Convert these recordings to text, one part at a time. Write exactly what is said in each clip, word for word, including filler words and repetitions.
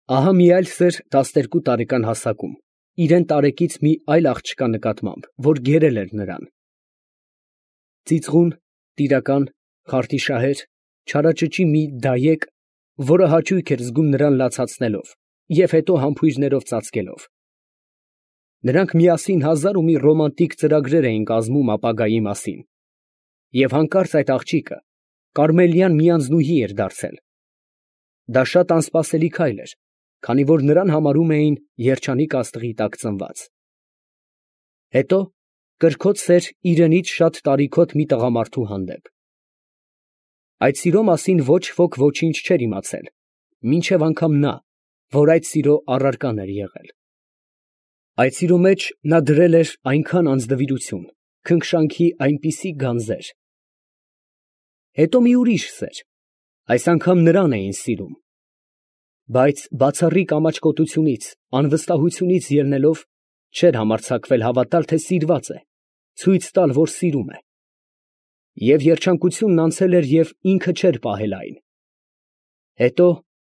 Ահա մի այլ սեր տասներկու տարեկան հասակում, իրեն տարեկից մի այլ աղջկա նկատմամբ, որ գերել էր նրան. ծիծաղուն, տիրական, խարդիշահեր, չարաճճի մի դայեկ, որը հաճույք էր զգում նրան լացացնելով և հետո համբույրներով ծածկելով. նրանք միասին հազար ու մի ռոմանտիկ ծրագրեր էին կազմում ապագայի մասին, և հանկարծ այդ աղջիկը կարմելյան մի անձնուհի էր դարձել. դա շատ անսպասելի քայլ էր, քանի որ նրան համարում էին երջանիկ աստղի տակ ծնված. հետո կրքոտ սեր իրենից շատ տարիքոտ մի տղամարդու հանդեպ. այդ սիրո մասին ոչ ոք ոչինչ չէր իմացել, մինչև անգամ նա, որ այդ սիրո առարկան էր եղել. այդ սիրո մեջ նա դրել էր այնքան անձնվիրություն, քնքշանքի այնպիսի գանձեր. հետո մի ուրիշ սեր, այս անգամ նրան էին սիրում, բայց բացառիկ ամաչկոտությունից, անվստահությունից ելնելով, չէր համարձակվել հավատալ, թե սիրված է, ցույց տալ, որ սիրում է. և երջանկությունն անցել էր և ինքը չէր պահել այն. հետո…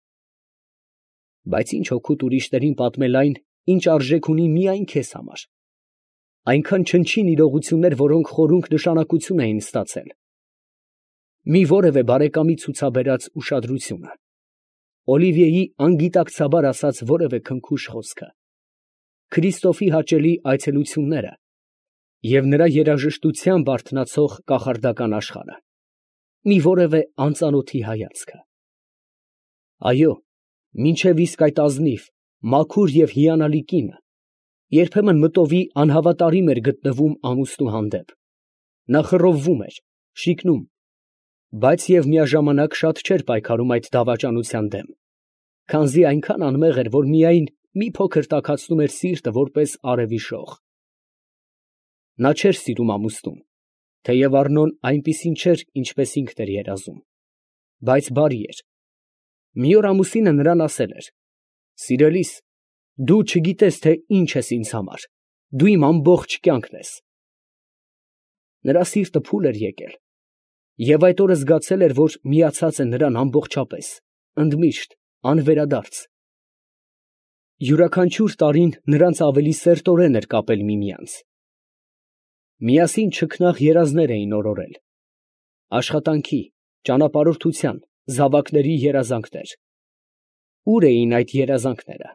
բայց ինչ օգուտ ուրիշներին պատմել այն, ինչ արժեք ունի միայն քեզ համար, այնքան չնչին իրողություններ, որոնք խորհունկ նշանակություն էին ստացել, մի որևէ բարեկամի ցուցաբերած ուշադրությունը, Օլիվիեի անգիտակցաբար ասած որևէ քնքուշ խոսքը, Քրիստոֆի հաճելի այցելությունները և նրա երաժշտությամբ արթնացող կախարդական աշխարհը, մի որևէ անծանոթի հայացքը… այո, մինչև իսկ այդ ազնիվ, մաքուր և հիանալի կինը երբեմն մտովի անհավատարիմ էր գտնվում ամուսնու հանդեպ, նա խռովվում էր, շիկնում, բայց և միաժամանակ շատ չէր պայքարում այդ դավաճանության դեմ, քանզի այնքան անմեղ էր, որ միայն մի փոքր տաքացնում էր սիրտը, որպես արևի շող… նա չէր սիրում ամուսնուն, թեև Առնոն այնպիսին չէր, ինչպես ինքն էր երազում, բայց բարի էր… մի օր ամուսինը նրան ասել էր. «Սիրելիս, դու չգիտես, թե ինչ ես ինձ համար, դու իմ ամբողջ կյանքն ես»… նրա սիրտը փուլ էր եկել, և այդ օրը զգացել էր, որ միացած է նրան ամբողջապես, ընդմիշտ, անվերադարձ… յուրաքանչյուր տարին նրանց ավելի սերտորեն էր կապել միմյանց… միասին չքնաղ երազներ էին օրորել… աշխատանքի, ճանապարհորդության, զավակների երազանքներ… ո՞ւր էին այդ երազանքները…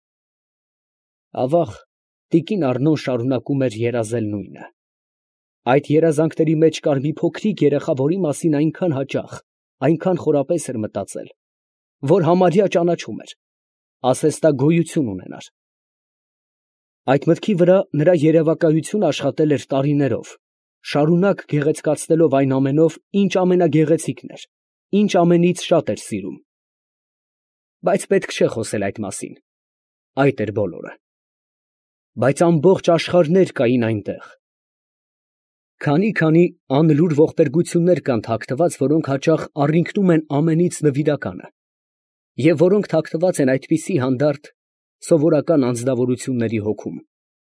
ավաղ, տիկին Առնոն շարունակում էր երազել նույնը… այդ երազանքների մեջ կար մի փոքրիկ երեխա, որի մասին այնքան հաճախ, այնքան խորապես էր մտածել, որ համարյա ճանաչում էր, ասես նա գոյություն ունենար… այդ մտքի վրա նրա երևակայությունը աշխատել էր տարիներով, շարունակ գեղեցկացնելով այն ամենով, ինչ ամենագեղեցիկն էր, ինչ ամենից շատ էր սիրում… բայց պետք չէ խոսել այդ մասին… այդ էր բոլորը… բայց ամբողջ աշխարհներ կային այնտեղ… քանի՛֊քանի անլուր ողբերգություններ կան թաքնված, որոնք հաճախ առինքնում են ամենից նվիրականը և որոնք թաքնված են այդպիսի հանդարտ, սովորական անձնավորությունների հոգում…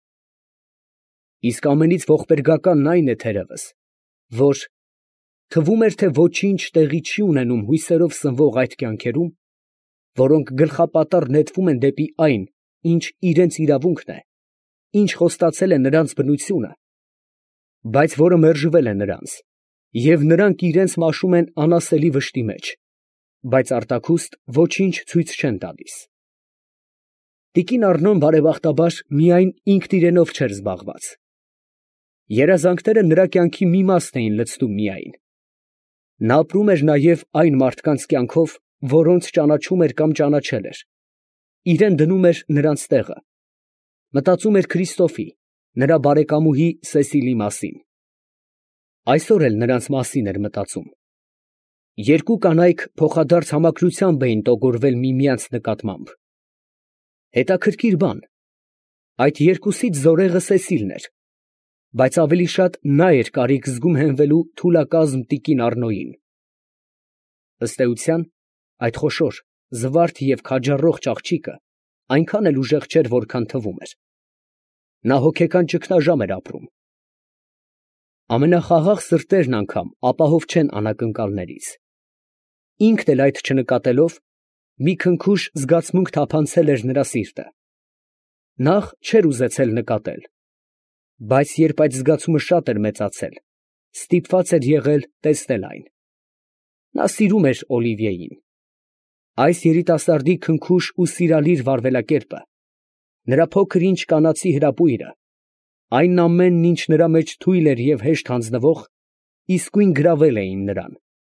իսկ ամենից ողբերգականն այն է, թերևս, որ թվում էր, թե ոչինչ տեղի չի ունենում հույսերով սնվող այդ կյանքերում, որոնք գլխապատառ նետվում են դեպի այն, ինչ իրանց իրավունքն է, ինչ խոստացել է նրանց բնությունը, բայց որը մերժվել է նրանց, և նրանք իրանց մաշում են անասելի վշտի մեջ, բայց արտաքուստ ոչինչ ցույց չեն տալիս… տիկին Առնոն, բարեբախտաբար, միայն ինքն իրենով չէր զբաղված… երազանքները նրա կյանքի մի մասն էին լցնում միայն… նա ապրում էր նաև այն մարդկանց կյանքով, որոնց ճանաչում էր կամ ճանաչել էր, իրան դնում էր նրանց տեղը, մտածում էր Քրիստոֆի, նրա բարեկամուհի Սեսիլի մասին… այսօր էլ նրանց մասին էր մտածում… երկու կանայք փոխադարձ համակրությամբ էին տոգորվել միմյանց նկատմամբ… հետաքրքիր բան, այդ երկուսից զորեղը Սեսիլն էր, բայց ավելի շատ նա էր կարիք զգում հենվելու թուլակազմ տիկին Առնոյին… ըստ էության, այդ խոշոր, զվարթ և քաջառողջ աղջիկը այնքան էլ ուժեղ չէր, որքան թվում էր… նա հոգեկան ճգնաժամ էր ապրում… ամենախաղաղ սրտերն անգամ ապահով չեն անակնկալներից… ինքն էլ այդ չնկատելով, մի քնքուշ զգացմունք թափանցել էր նրա սիրտը։ Նախ չէր ուզեցել նկատել, բայց երբ այդ զգացումը շատ էր մեծացել, ստիպված էր եղել տեսնել այն։ Նա սիրում էր Օլիվիեին։ Այս երիտասարդի քնքուշ ու սիրալիր վարվելակերպը, նրա փոքր ինչ կանացի հրապույրը, այն ամենն, ինչ նրա մեջ թույլ էր և հեշտ հանձնվող, իսկույն գրավել էին նրան։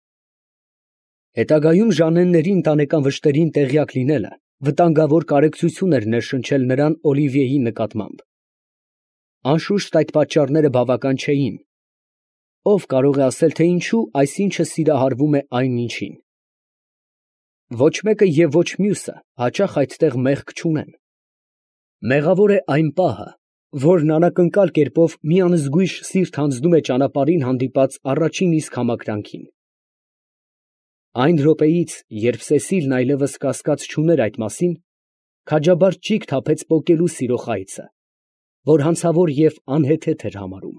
Հետագայում Ժաննենների ընտանեկան վշտերին տեղյակ լինելը վտանգավոր կարեկցություն էր ներշնչել նրան Օլիվիեի նկատմամբ։ Անշուշտ այդ պատճառները բավական չէին։ Ով կարող է ասել, թե ինչու այսինչը սիրահարվում է այն ինչին։ Ոչ մեկը և ոչ մյուսը հաճախ այդտեղ մեղք չունեն։ Մեղավոր է այն պահը, որն անակնկալ կերպով մի անզգույշ սիրտ հանձնում է ճանապարհին հանդիպած առաջին իսկ համակրանքին։ Այն րոպեից, երբ Սեսիլն այլևս կասկած չուներ այդ մասին, քաջաբար ճիգ թափեց պոկելու սիրո խայծը, որ հանցավոր և անհեթեթ էր համարում։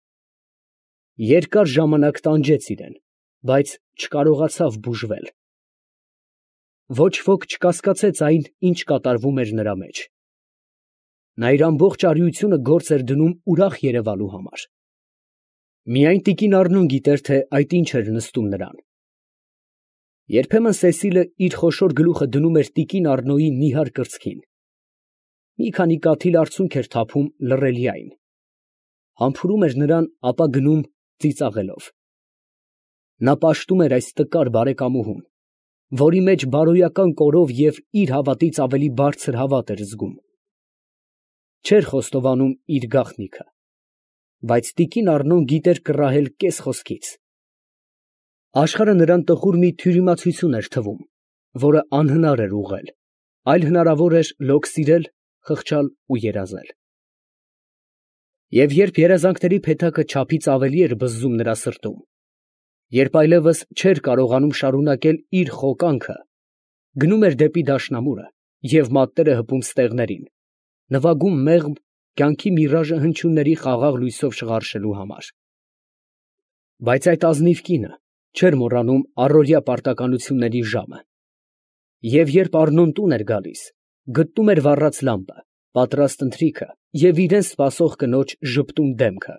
Երկար ժամանակ տանջեց իրեն, բայց չկարողացավ բուժվել։ Ոչ ոք չկասկածեց այն, ինչ կատարվում էր նրա մեջ։ Նա իր ամբողջ արիությունը գործ էր դնում ուրախ երևալու համար։ Միայն տիկին Առնոն գիտեր, թե այդ ինչ էր նստում նրան։ Երբեմն Սեսիլը իր խոշոր գլուխը դնում էր տիկին Առնոյի նիհար կրծքին։ Մի քանի կաթիլ արցունք էր թափում լռելիային։ Համբուրում էր նրան, ապա գնում ծիծաղելով։ Նա պաշտում էր այս տկար բարեկամուհուն, որի մեջ բարոյական կորով և իր հավատից ավելի բարձր հավատ էր զգում։ Չէր խոստովանում իր գաղտնիքը, բայց տիկին Առնոն գիտեր կռահել կես խոսքից։ Աշխարհը նրան տխուր մի թյուրիմացություն էր թվում, որը անհնար էր ուղղել, այլ հնարավոր էր լոկ սիրել, խղճալ ու երազել։ Եվ երբ երազանքների փեթակը չափից ավելի էր բզզում նրա սրտում, երբ այլևս չէր կարողանում շարունակել իր խոկանքը, գնում էր դեպի դաշնամուրը և մատները հպում ստեղներին, նվագում մեղմ, կյանքի միրաժը հնչյունների խաղաղ լույսով շղարշելու համար։ Բայց այդ ազնիվ կինը չէր մոռանում առօրյա պարտականությունների ժամը, և երբ Առնոն տուն էր գալիս, գտնում էր վառած լամպը, պատրաստ ընթրիքը և իրան սպասող կնոջ ժպտուն դեմքը։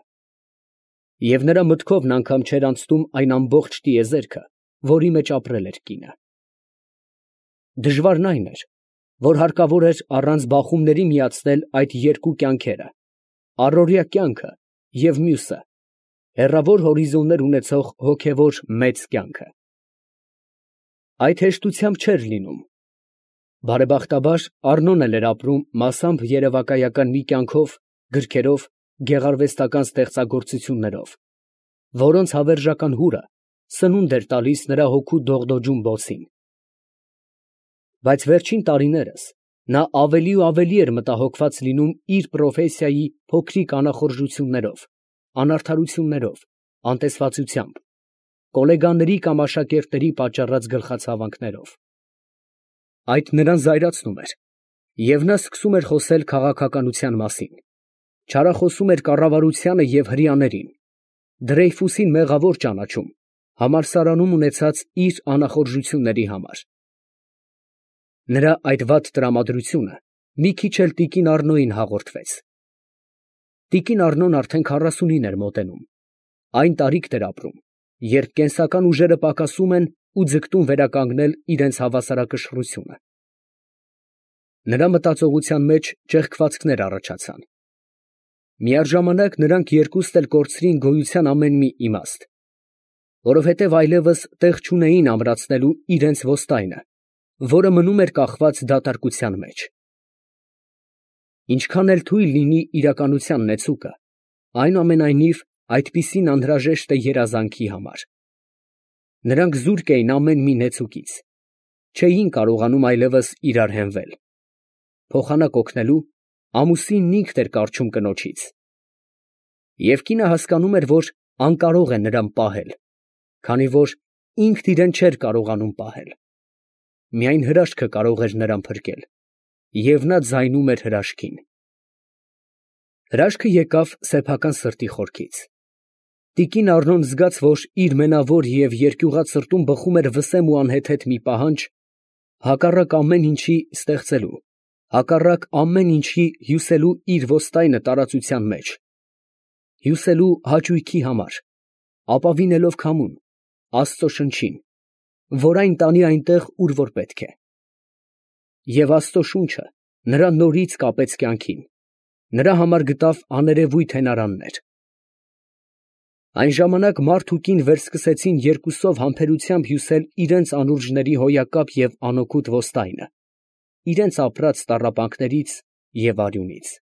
Եվ նրա մտքովն անգամ չէր անցնում այն ամբողջ տիեզերքը, որի մեջ ապրել էր կինը։ Դժվարն այն էր, որ հարկավոր էր առանց բախումների միացնել այդ երկու կյանքերը, առօրյա կյանքը և մյուսը, հեռավոր հորիզոններ ունեցող հոգևոր մեծ կյանքը։ Այդ հեշտությամբ չէր լինում։ Բարեբախտաբար Առնոն էլ էր ապրում մասամբ երևակայական մի կյանքով, գրքերով, գեղարվեստական ստեղծագործություններով, որոնց հավերժական հուրը սնունդ էր տալիս նրա հոգու դողդոջուն բոցին։ Բայց վերջին տարիներս նա ավելի ու ավելի էր մտահոգված լինում իր պրոֆեսիայի փոքրիկ անախորժություններով, անարդարություններով, անտեսվածությամբ, կոլեգաների կամ աշակերտների պատճառած գլխացավանքներով։ Այդ նրան զայրացնում էր, և նա սկսում էր խոսել քաղաքականության մասին, չարախոսում էր կառավարությանը և հրեաներին, Դրեյֆուսին մեղավոր ճանաչում համալսարանում ունեցած իր անախորժությունների համար։ Նրա այդ վատ տրամադրությունը մի քիչ էլ տիկին Առնոյին հաղորդվեց։ Տիկին Առնոն արդեն քառասունին էր մոտենում, այն տարիքն էր ապրում, երբ կենսական ուժերը պակասում են ու ձգտում վերականգնել իրենց հավասարակշռությունը։ Նրա մտածողության մեջ ճեղքվածքներ առաջացան։ Միաժամանակ նրանք երկուստ էլ կորցրին գոյության ամեն մի իմաստ, որովհետև այլևս տեղ չունեին ամրացնելու իրենց ոստայնը, որը մնում էր կախված դատարկության մեջ։ Ինչքան էլ թույլ լինի իրականության նեցուկը, այնուամենայնիվ այդպիսին անհրաժեշտ է երազանքի համար։ Նրանք զուրկ էին ամեն մի նեցուկից, չէին կարողանում այլևս իրար հենվել։ Փոխանակ օգնելու ամուսինն ինքն էր կառչում կնոջից։ Եվ կինը հասկանում էր, որ անկարող է նրան պահել, քանի որ ինքն իրեն չէր կարողանում պահել։ Միայն հրաշքը կարող էր նրան փրկել, և նա ձայնում էր հրաշքին։ Հրաշքը եկավ սեփական սրտի խորքից։ Տիկին Առնոն զգաց, որ իր մենավոր և երկյուղած սրտում բխում էր վսեմ ու անհեթեթ մի պահանջ, հակառակ ամեն ինչի ստեղծելու, հակառակ ամեն ինչի հյուսելու իր ոստայնը տարածության մեջ, հյուսելու հաճույքի համար, ապավինելով քամուն, Աստծո շնչին, որ այն տանի այնտեղ, ուր որ պետք է։ Եվ Աստծո շունչը նրա նորից կապեց կյանքին, նրա համար գտավ աներևույթ հենարաններ։ Այն ժամանակ մարդ ու կին վերսկսեցին երկուսով համբերությամբ հյուսել իրենց անուրջների հոյակապ և անօգուտ ոստայնը, իրենց ապրած տառապանքներից և արյունից։